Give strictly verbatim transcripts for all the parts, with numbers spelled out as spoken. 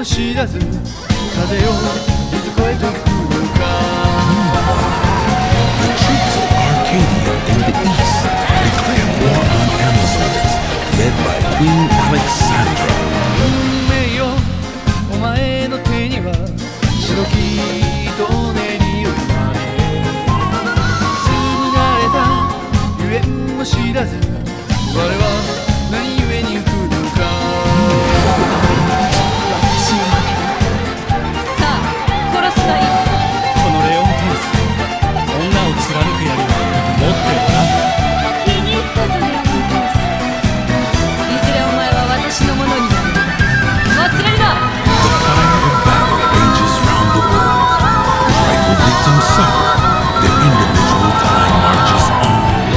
も知らず風よいずこへと吹くのか The troops of Arcadia in the east declare war on Amazons, led by Queen Alexandra. 運命よお前の手には白き糸ねによりまれ紡がれたゆえんも知らず我は何故に浮くのか私の負けだ。さあ殺すがいい。 このレオンテウス女を貫く槍は持ってるな。 気に入ったぞレオンテウス。いずれお前は私のものになる。忘れるな。 The fire of battle rages round the world. Rifle victims suffer. Their individual time marches on.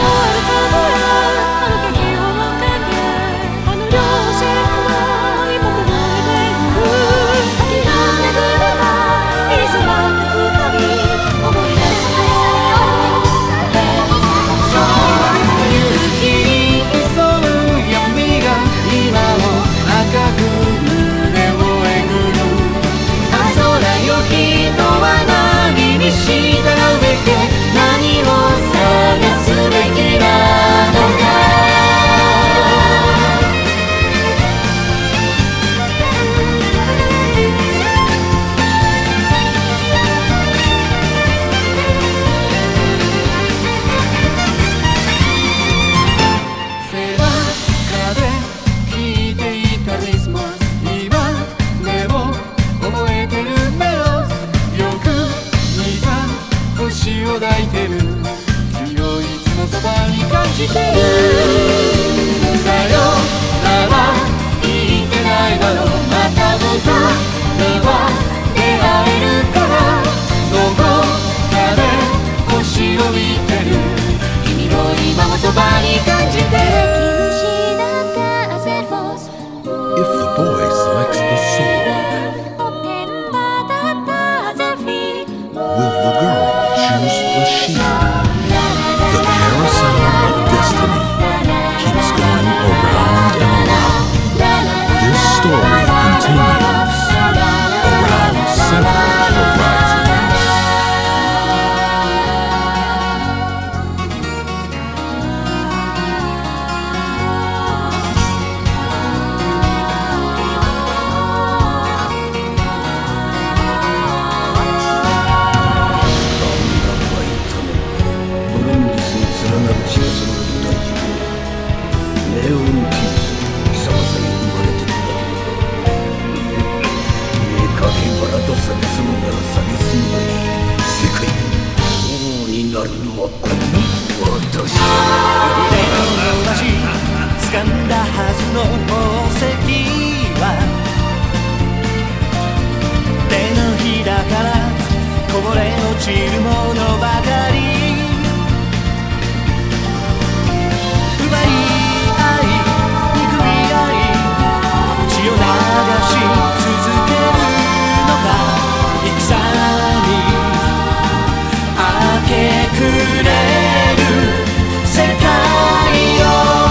抱いてる君をいつもそばに感じてるさよなら言ってないだろうまた僕らは出会えるからどこかで星を見てる君を今もそばに感じてる If the boy selects the sword, will the girl choose the shield? The carousel of destiny keeps going around and around. This story continues around several horizons. 掴んだはずの宝石は手のひらからこぼれ落ちるものばかり奪い合い憎み合い血を流し続けるのが戦に明け暮れる世界よ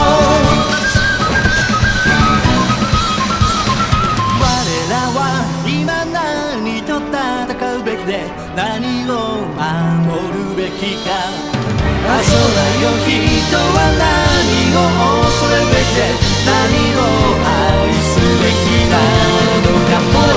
何を守るべきかあそらよ人は何を恐れべきで何を愛すべきなのか